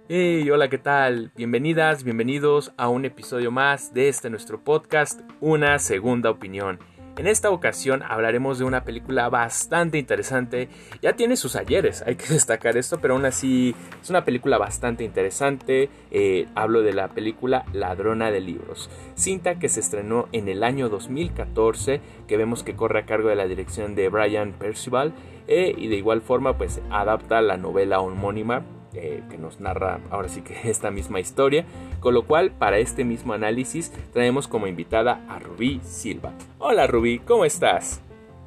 Hey, hola, ¿qué tal? Bienvenidas, bienvenidos a un episodio más de nuestro podcast, Una Segunda Opinión. En esta ocasión hablaremos de una película bastante interesante. Ya tiene sus ayeres, hay que destacar esto, pero aún así es una película bastante interesante. Hablo de la película Ladrona de Libros, cinta que se estrenó en el año 2014, que vemos que corre a cargo de la dirección de Brian Percival, y de igual forma pues adapta la novela homónima que nos narra ahora sí que esta misma historia, con lo cual para este mismo análisis traemos como invitada a Rubí Silva. Hola Rubí, ¿cómo estás?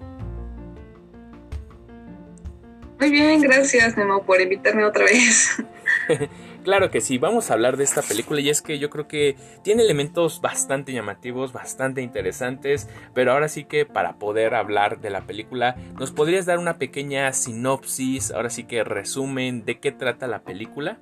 Muy bien, gracias Nemo por invitarme otra vez. Claro que sí, vamos a hablar de esta película y es que yo creo que tiene elementos bastante llamativos, bastante interesantes, pero ahora sí que para poder hablar de la película, ¿nos podrías dar una pequeña sinopsis, ahora sí que resumen de qué trata la película?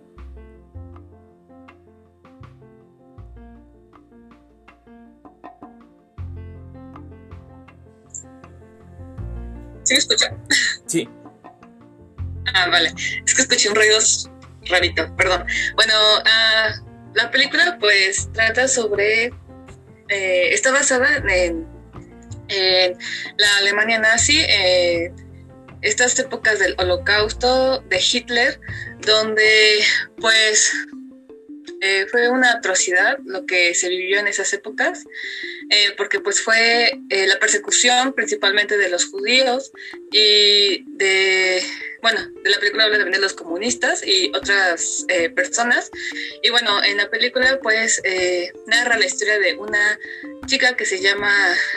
¿Sí me escucha? Sí. Vale. Es que escuché un ruido rarito, perdón. Bueno, la película pues trata sobre... está basada en la Alemania nazi, estas épocas del Holocausto de Hitler, donde pues fue una atrocidad lo que se vivió en esas épocas, porque pues fue la persecución principalmente de los judíos y de la película habla también de los comunistas y otras personas. Y bueno, en la película pues narra la historia de una chica que se llama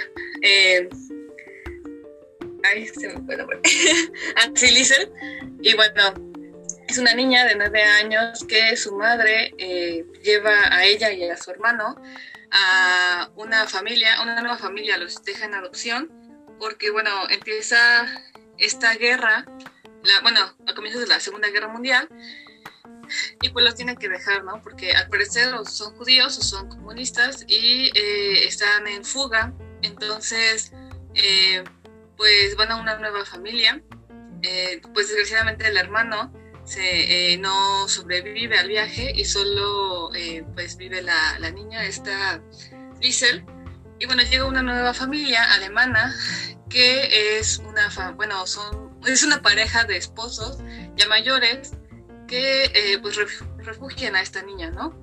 se me fue el nombre Nancy Liesel. Y bueno, es una niña de 9 años que su madre lleva a ella y a su hermano a una nueva familia, los deja en adopción, porque bueno, empieza esta guerra, a comienzos de la Segunda Guerra Mundial, y pues los tienen que dejar, ¿no? Porque al parecer o son judíos o son comunistas y están en fuga, entonces pues van a una nueva familia. Pues desgraciadamente el hermano no sobrevive al viaje y solo pues vive la niña, esta Liesel. Y bueno, llega una nueva familia alemana que es es una pareja de esposos ya mayores que pues refugian a esta niña, ¿no?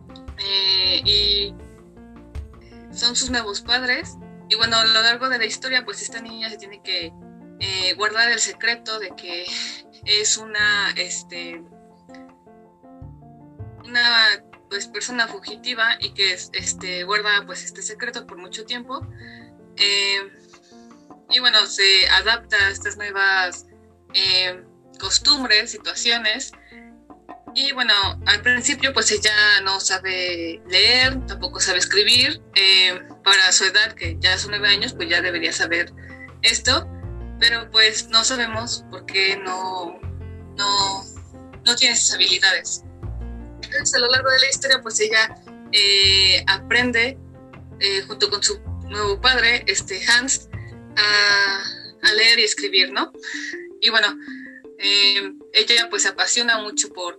Y son sus nuevos padres. Y bueno, a lo largo de la historia pues esta niña se tiene que guardar el secreto de que es una pues persona fugitiva y que guarda pues este secreto por mucho tiempo, y bueno, se adapta a estas nuevas costumbres, situaciones. Y bueno, al principio pues ella no sabe leer, tampoco sabe escribir, para su edad, que ya son 9 años, pues ya debería saber esto, pero pues no sabemos por qué no tiene esas habilidades. Entonces a lo largo de la historia pues ella aprende junto con su nuevo padre, Hans, a leer y escribir, ¿no? Y bueno, ella pues se apasiona mucho por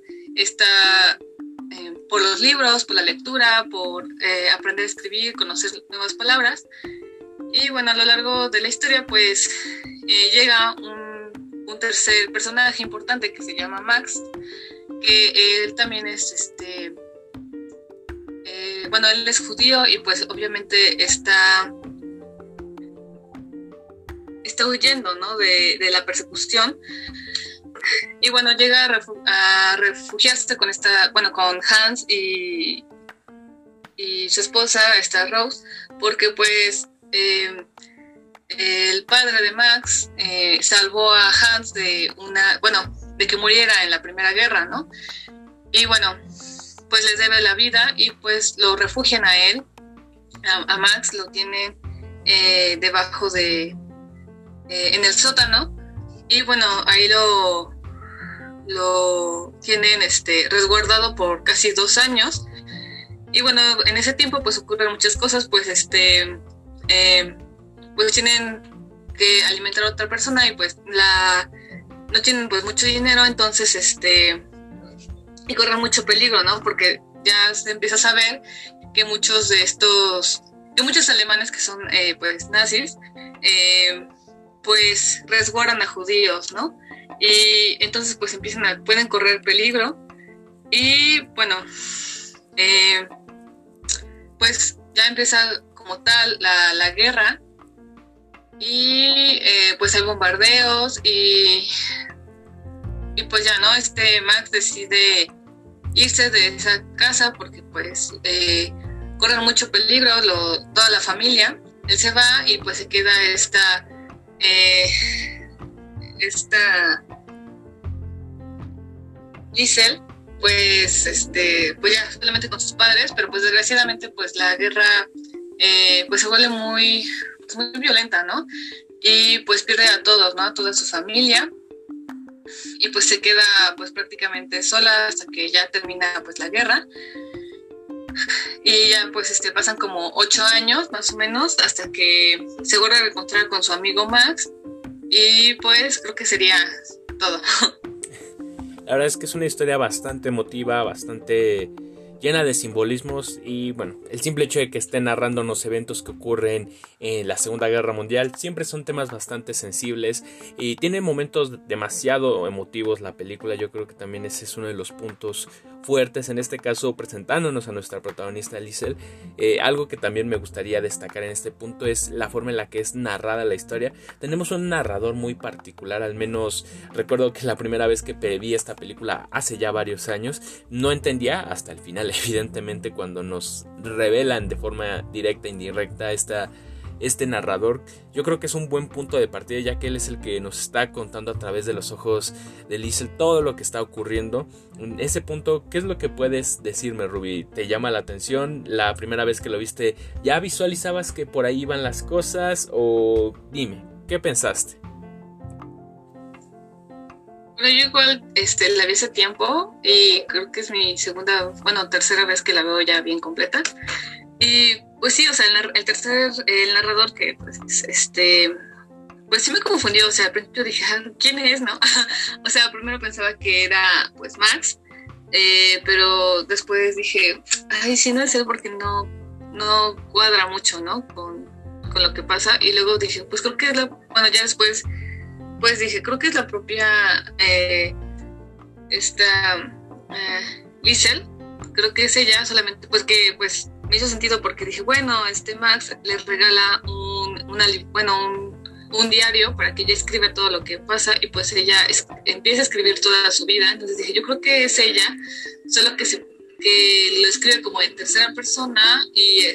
por los libros, por la lectura, por aprender a escribir, conocer nuevas palabras. Y bueno, a lo largo de la historia pues llega un tercer personaje importante que se llama Max, que él también es él es judío y pues obviamente está huyendo, ¿no? de la persecución. Y bueno, llega a refugiarse con con Hans y su esposa, esta Rose, porque pues el padre de Max salvó a Hans de que muriera en la Primera Guerra, ¿no? Y bueno, pues les debe la vida y pues lo refugian a él, a Max lo tienen debajo en el sótano, y bueno, ahí lo tienen resguardado por casi 2 años. Y bueno, en ese tiempo pues ocurren muchas cosas, pues pues tienen que alimentar a otra persona y pues no tienen pues mucho dinero, entonces y corren mucho peligro, ¿no? Porque ya se empieza a saber que muchos alemanes que son pues nazis, pues resguardan a judíos, ¿no? Y entonces pues pueden correr peligro y bueno, pues ya empieza como tal la guerra y pues hay bombardeos y pues ya, ¿no? Max decide irse de esa casa porque pues corren mucho peligro toda la familia. Él se va y pues se queda esta Liesel, pues pues ya solamente con sus padres, pero pues desgraciadamente pues la guerra pues se vuelve muy violenta, ¿no? Y pues pierde a todos, ¿no? A toda su familia y pues se queda pues prácticamente sola hasta que ya termina pues la guerra. Y ya pues pasan como 8 años más o menos hasta que se vuelve a reencontrar con su amigo Max y pues creo que sería todo. La verdad es que es una historia bastante emotiva, bastante llena de simbolismos y bueno, el simple hecho de que esté narrando los eventos que ocurren en la Segunda Guerra Mundial siempre son temas bastante sensibles y tiene momentos demasiado emotivos la película. Yo creo que también ese es uno de los puntos fuertes, en este caso presentándonos a nuestra protagonista Liesel. Algo que también me gustaría destacar en este punto es la forma en la que es narrada la historia. Tenemos un narrador muy particular, al menos recuerdo que la primera vez que vi esta película hace ya varios años no entendía hasta el final, evidentemente, cuando nos revelan de forma directa e indirecta este narrador. Yo creo que es un buen punto de partida, ya que él es el que nos está contando a través de los ojos de Liesel todo lo que está ocurriendo. En ese punto, ¿qué es lo que puedes decirme, Ruby? ¿Te llama la atención? ¿La primera vez que lo viste ya visualizabas que por ahí iban las cosas? O dime, ¿qué pensaste? Bueno, yo igual la vi hace tiempo y creo que es mi tercera vez que la veo ya bien completa. Y pues sí, o sea, el narrador que pues pues sí me confundió, o sea, al principio dije, ¿quién es, no? O sea, primero pensaba que era pues Max, pero después dije, ay, sí, no es él porque no cuadra mucho, ¿no? Con lo que pasa. Y luego dije, pues creo que es ya después pues dije, creo que es la propia Liesel, creo que es ella, solamente pues que pues me hizo sentido porque dije, bueno, Max les regala un diario para que ella escriba todo lo que pasa y pues ella empieza a escribir toda su vida. Entonces dije, yo creo que es ella, solo que lo escribe como en tercera persona y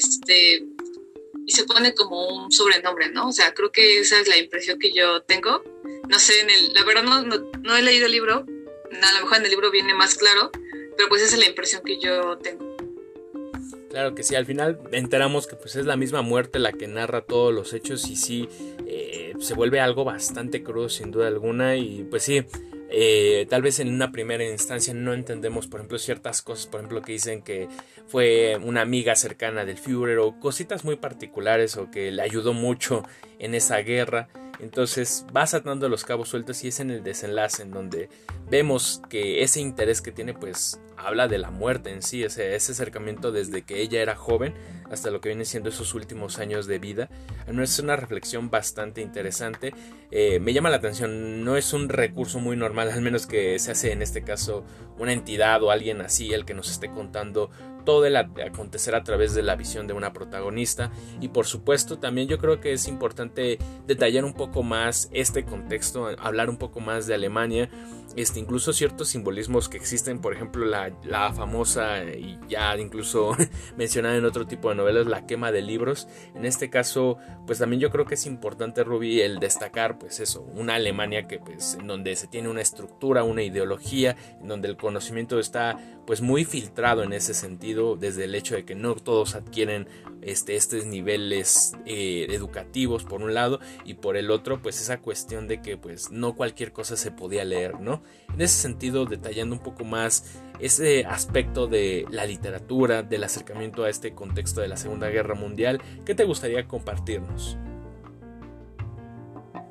se pone como un sobrenombre, ¿no? O sea, creo que esa es la impresión que yo tengo. No sé, la verdad no he leído el libro, a lo mejor en el libro viene más claro, pero pues esa es la impresión que yo tengo. Claro que sí, al final enteramos que pues es la misma muerte la que narra todos los hechos y sí, se vuelve algo bastante crudo sin duda alguna y pues sí, tal vez en una primera instancia no entendemos por ejemplo ciertas cosas, por ejemplo que dicen que fue una amiga cercana del Führer o cositas muy particulares o que le ayudó mucho en esa guerra. Entonces vas atando los cabos sueltos y es en el desenlace en donde vemos que ese interés que tiene pues habla de la muerte en sí, ese acercamiento desde que ella era joven hasta lo que viene siendo esos últimos años de vida. Es una reflexión bastante interesante, me llama la atención, no es un recurso muy normal, al menos que se hace en este caso una entidad o alguien así el que nos esté contando todo el acontecer a través de la visión de una protagonista. Y por supuesto también yo creo que es importante detallar un poco más este contexto, hablar un poco más de Alemania, incluso ciertos simbolismos que existen, por ejemplo la famosa y ya incluso mencionada en otro tipo de novelas, la quema de libros. En este caso pues también yo creo que es importante, Ruby, el destacar pues eso, una Alemania que pues en donde se tiene una estructura, una ideología, en donde el conocimiento está pues muy filtrado en ese sentido, desde el hecho de que no todos adquieren estos niveles educativos por un lado y por el otro pues esa cuestión de que pues no cualquier cosa se podía leer, ¿no? En ese sentido, detallando un poco más ese aspecto de la literatura, del acercamiento a este contexto de la Segunda Guerra Mundial, ¿qué te gustaría compartirnos?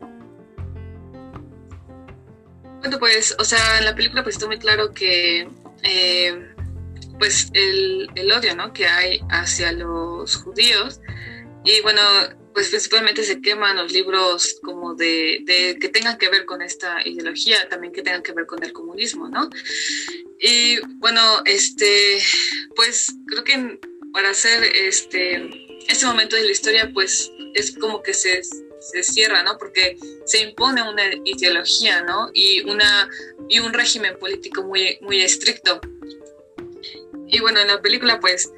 Bueno, pues, o sea, en la película pues está muy claro que pues el odio, ¿no?, que hay hacia los judíos. Y bueno, pues principalmente se queman los libros como de que tengan que ver con esta ideología, también que tengan que ver con el comunismo, ¿no? Y bueno, pues creo que para hacer este momento de la historia, pues es como que se cierra, ¿no? Porque se impone una ideología, ¿no? Y un régimen político muy, muy estricto. Y bueno, en la película, pues,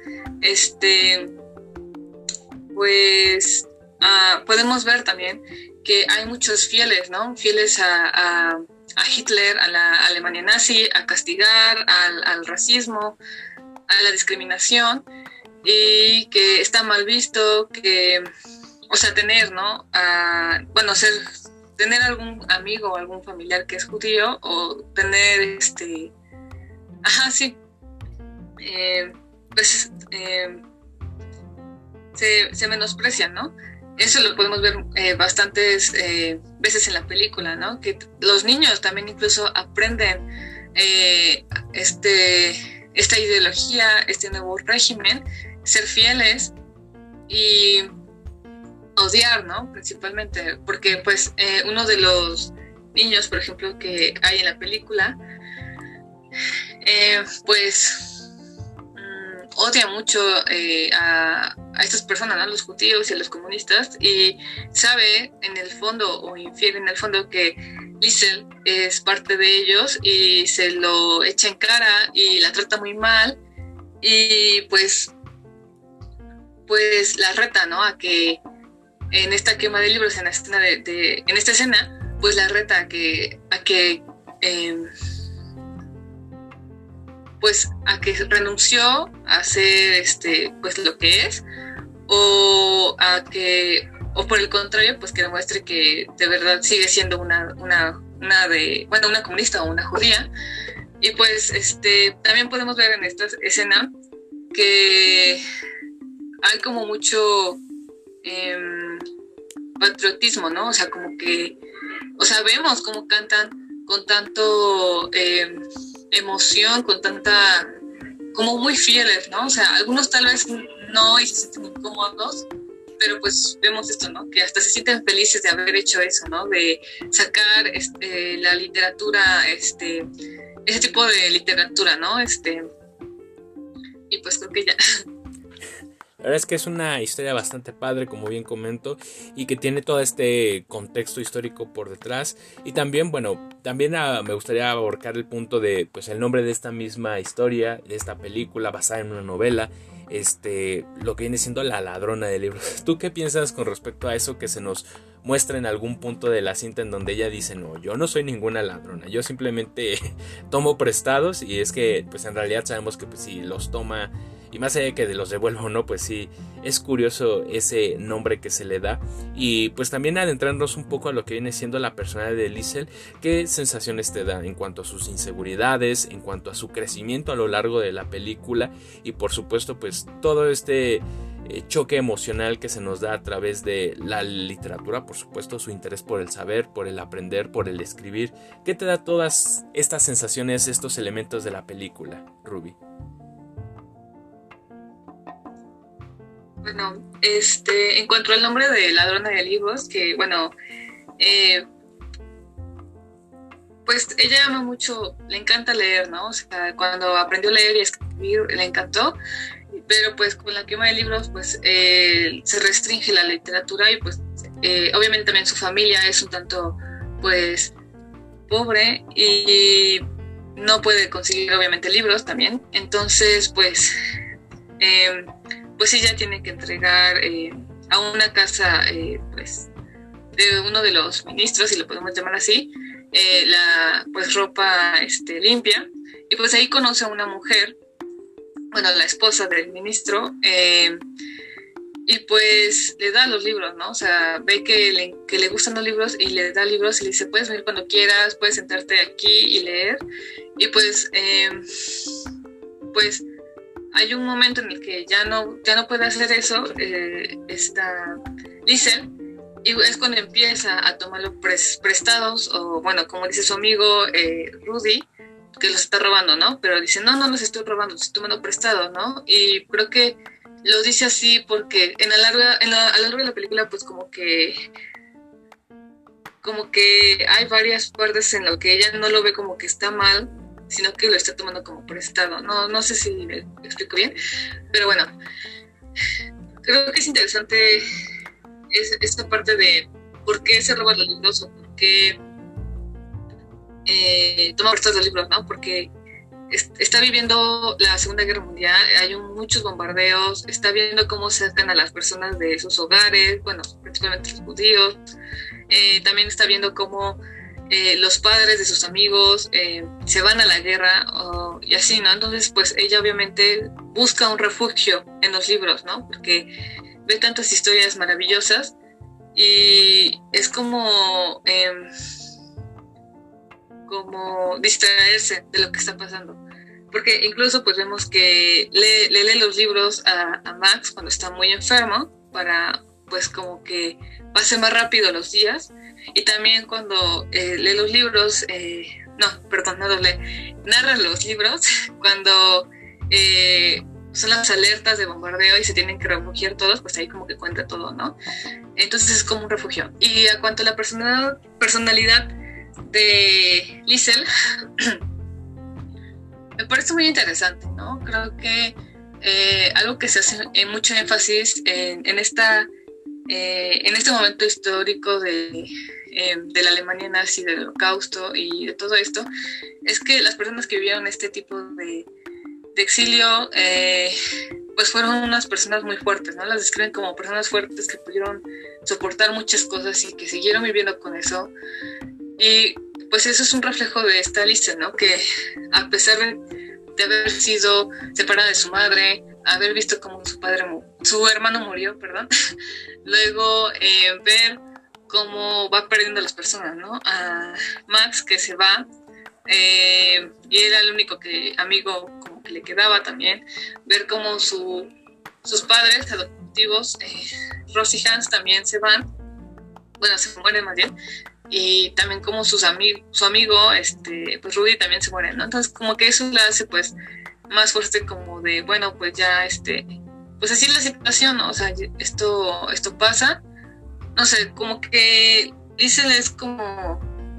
podemos ver también que hay muchos fieles, ¿no? Fieles a Hitler, a la Alemania nazi, a castigar, al racismo, a la discriminación, y que está mal visto que, o sea, tener, ¿no? Tener algún amigo o algún familiar que es judío, o tener se menosprecian, ¿no? Eso lo podemos ver bastantes veces en la película, ¿no? Que los niños también incluso aprenden esta ideología, este nuevo régimen, ser fieles y odiar, ¿no? Principalmente, porque pues uno de los niños, por ejemplo, que hay en la película, pues odia mucho a estas personas, ¿no?, los judíos y a los comunistas, y sabe en el fondo, o infiere en el fondo, que Liesel es parte de ellos, y se lo echa en cara y la trata muy mal, y pues la reta, ¿no?, a que en esta quema de libros, en la escena en esta escena, pues la reta a que renunció a ser pues lo que es, o por el contrario, pues que demuestre que de verdad sigue siendo una comunista o una judía. Y pues también podemos ver en esta escena que hay como mucho patriotismo, ¿no? O sea, como que, o sea, vemos cómo cantan con tanto emoción, con tanta, como muy fieles, ¿no? O sea, algunos tal vez no y se sienten incómodos, pero pues vemos esto, ¿no? Que hasta se sienten felices de haber hecho eso, ¿no? De sacar la literatura, ese tipo de literatura, ¿no? Y pues creo que ya. La verdad es que es una historia bastante padre, como bien comento, y que tiene todo este contexto histórico por detrás. Y también, bueno, me gustaría abarcar el punto de, pues, el nombre de esta misma historia, de esta película basada en una novela, lo que viene siendo La ladrona de libros. ¿Tú qué piensas con respecto a eso que se nos muestra en algún punto de la cinta, en donde ella dice: no, yo no soy ninguna ladrona, yo simplemente tomo prestados? Y es que, pues, en realidad sabemos que, pues, si los toma, y más allá de que los devuelva o no, pues sí, es curioso ese nombre que se le da. Y pues también adentrarnos un poco a lo que viene siendo la personalidad de Liesel, qué sensaciones te da en cuanto a sus inseguridades, en cuanto a su crecimiento a lo largo de la película, y por supuesto pues todo este choque emocional que se nos da a través de la literatura, por supuesto su interés por el saber, por el aprender, por el escribir. ¿Qué te da todas estas sensaciones, estos elementos de la película, Ruby? Bueno, en cuanto al nombre de Ladrona de Libros, que bueno, pues ella ama mucho, le encanta leer, ¿no? O sea, cuando aprendió a leer y escribir, le encantó, pero pues con la quema de libros, pues se restringe la literatura, y pues obviamente también su familia es un tanto, pues, pobre, y no puede conseguir obviamente libros también. Entonces, pues ella tiene que entregar a una casa, pues, de uno de los ministros, si lo podemos llamar así, la pues ropa limpia, y pues ahí conoce a una mujer, bueno, la esposa del ministro, y pues le da los libros, ¿no? O sea, ve que le gustan los libros y le da libros y le dice: puedes venir cuando quieras, puedes sentarte aquí y leer. Y pues hay un momento en el que ya no puede hacer eso, esta Liesel, y es cuando empieza a tomarlo prestados, o bueno, como dice su amigo Rudy, que los está robando, ¿no? Pero dice, no los estoy robando, los estoy tomando prestado, ¿no? Y creo que lo dice así porque a lo largo de la película, pues como que hay varias partes en lo que ella no lo ve como que está mal, sino que lo está tomando como prestado. No sé si me explico bien, pero bueno, creo que es interesante esta parte de por qué se roban los libros o por qué toma prestados los libros, ¿no? Porque está viviendo la Segunda Guerra Mundial, hay muchos bombardeos, está viendo cómo sacan a las personas de sus hogares, bueno, principalmente los judíos, también está viendo cómo los padres de sus amigos se van a la guerra y así, ¿no? Entonces, pues ella obviamente busca un refugio en los libros, ¿no? Porque ve tantas historias maravillosas y es como distraerse de lo que está pasando. Porque incluso pues vemos que le lee los libros a Max cuando está muy enfermo para pues como que pase más rápido los días, y también cuando lee los libros, no los lee, narra los libros cuando son las alertas de bombardeo y se tienen que refugiar todos, pues ahí como que cuenta todo, ¿no? Entonces es como un refugio. Y a cuanto a la personalidad de Liesel, me parece muy interesante, ¿no? Creo que algo que se hace mucho énfasis en este momento histórico de la Alemania nazi, del Holocausto y de todo esto, es que las personas que vivieron este tipo de exilio, pues fueron unas personas muy fuertes, ¿no? Las describen como personas fuertes que pudieron soportar muchas cosas y que siguieron viviendo con eso. Y pues eso es un reflejo de esta Liesel, ¿no? Que a pesar de haber sido separada de su madre, haber visto cómo su hermano murió, luego ver cómo va perdiendo a las personas, ¿no? A Max, que se va, y era el único amigo como que le quedaba también, ver cómo sus padres adoptivos, Ross y Hans, también se van, bueno, se mueren más bien, y también como su amigo, pues Rudy también se muere, ¿no? Entonces como que eso la hace pues más fuerte, como de, bueno, pues ya pues así es la situación, ¿no? O sea, esto pasa, no sé, como que Liesel es como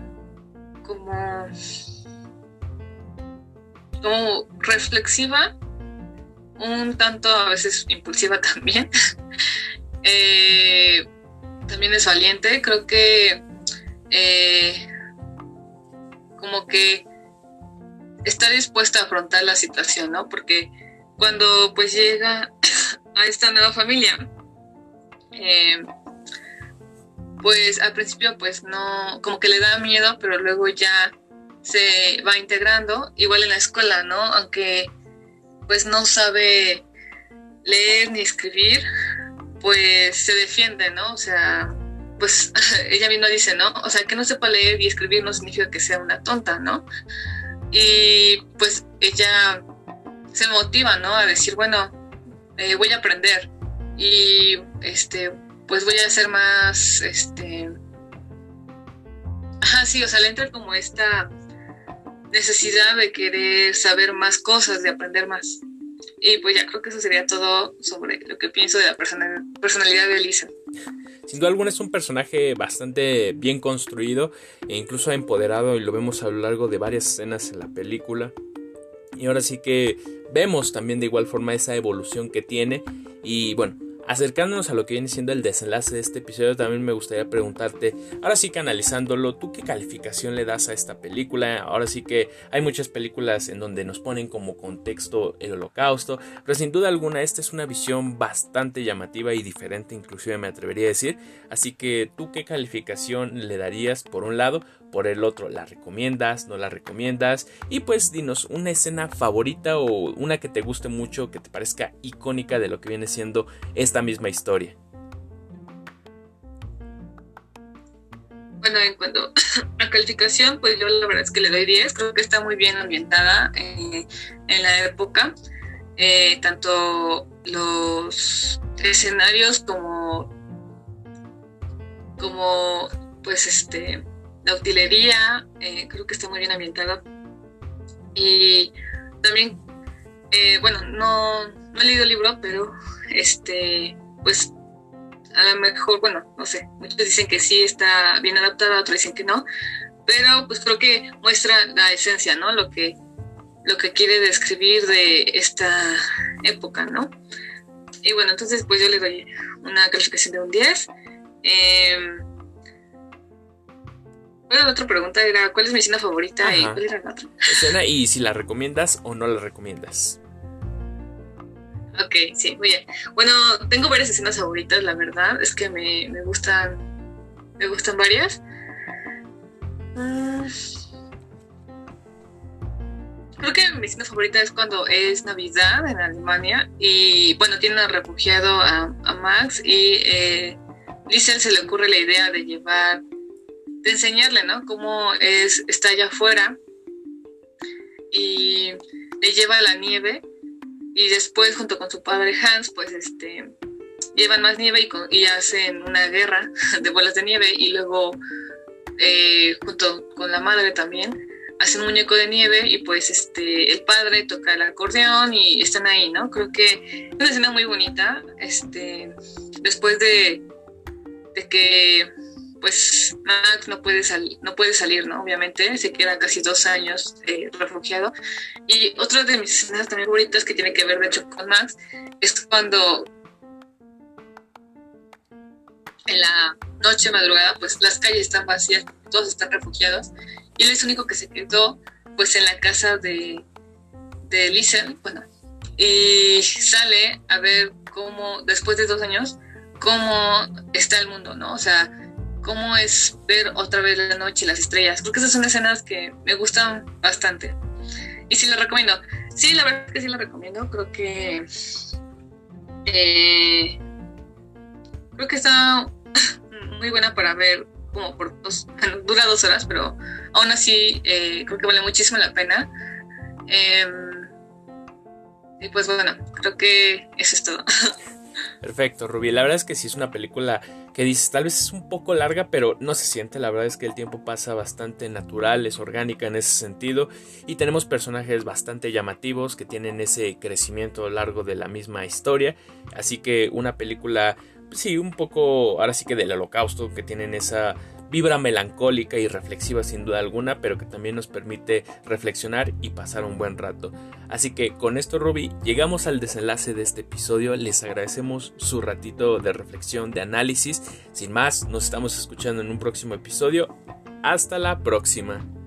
reflexiva, un tanto a veces impulsiva también. También es valiente, creo que como que está dispuesta a afrontar la situación, ¿no? Porque cuando pues llega a esta nueva familia, pues al principio pues no, como que le da miedo, pero luego ya se va integrando, igual en la escuela, ¿no? Aunque pues no sabe leer ni escribir, pues se defiende, ¿no? O sea, pues ella misma dice, ¿no? O sea, que no sepa leer y escribir no significa que sea una tonta, ¿no? Y pues ella se motiva, ¿no? A decir, bueno, voy a aprender y pues voy a hacer más, sí, o sea, le entra como esta necesidad de querer saber más cosas, de aprender más. Y pues ya creo que eso sería todo sobre lo que pienso de la personalidad de Liesel. Sin duda alguna es un personaje bastante bien construido e incluso empoderado, y lo vemos a lo largo de varias escenas en la película. Y ahora sí que vemos también de igual forma esa evolución que tiene. Y bueno, acercándonos a lo que viene siendo el desenlace de este episodio, también me gustaría preguntarte, ahora sí que analizándolo, ¿tú qué calificación le das a esta película? Ahora sí que hay muchas películas en donde nos ponen como contexto el Holocausto, pero sin duda alguna esta es una visión bastante llamativa y diferente, inclusive me atrevería a decir. Así que, ¿tú qué calificación le darías por un lado? Por el otro, ¿la recomiendas? ¿No la recomiendas? Y pues dinos una escena favorita o una que te guste mucho, que te parezca icónica de lo que viene siendo esta misma historia. Bueno, en cuanto a calificación, pues yo la verdad es que le doy 10. Creo que está muy bien ambientada en la época. Tanto los escenarios como pues la utilería, creo que está muy bien ambientada. Y también, bueno, no he leído el libro, pero pues a lo mejor, bueno, no sé, muchos dicen que sí está bien adaptada, otros dicen que no, pero pues creo que muestra la esencia, ¿no? Lo que quiere describir de esta época, ¿no? Y bueno, entonces pues yo le doy una calificación de un 10. Bueno, la otra pregunta era, ¿cuál es mi escena favorita? Ajá. Y ¿cuál era la otra? Escena y si la recomiendas o no la recomiendas. Ok, sí, muy bien. Bueno, tengo varias escenas favoritas, la verdad. Es que me gustan varias. Creo que mi escena favorita es cuando es Navidad en Alemania y, bueno, tienen refugiado a Max y Liesel se le ocurre la idea de enseñarle, ¿no? Cómo está allá afuera y le lleva la nieve y después junto con su padre Hans, pues llevan más nieve y hacen una guerra de bolas de nieve y luego junto con la madre también hacen un muñeco de nieve y pues el padre toca el acordeón y están ahí, ¿no? Creo que es una escena muy bonita, después de que pues Max no puede salir, ¿no? Obviamente, se queda casi 2 años refugiado. Y otra de mis escenas también favoritas que tiene que ver, de hecho, con Max, es cuando en la noche madrugada, pues las calles están vacías, todos están refugiados, y él es el único que se quedó, pues, en la casa de Liesel, bueno, y sale a ver cómo, después de 2 años, cómo está el mundo, ¿no? O sea, cómo es ver otra vez la noche y las estrellas. Creo que esas son escenas que me gustan bastante. Y sí la recomiendo. Sí, la verdad es que sí la recomiendo. Creo que está muy buena para ver como por dura 2 horas, pero aún así creo que vale muchísimo la pena. Y pues bueno, creo que eso es todo. Perfecto, Ruby. La verdad es que sí es una película que dices, tal vez es un poco larga, pero no se siente. La verdad es que el tiempo pasa bastante natural, es orgánica en ese sentido. Y tenemos personajes bastante llamativos que tienen ese crecimiento a lo largo de la misma historia. Así que una película, sí, un poco, ahora sí que del Holocausto, que tienen esa vibra melancólica y reflexiva sin duda alguna, pero que también nos permite reflexionar y pasar un buen rato. Así que con esto, Ruby, llegamos al desenlace de este episodio. Les agradecemos su ratito de reflexión, de análisis. Sin más, nos estamos escuchando en un próximo episodio. Hasta la próxima.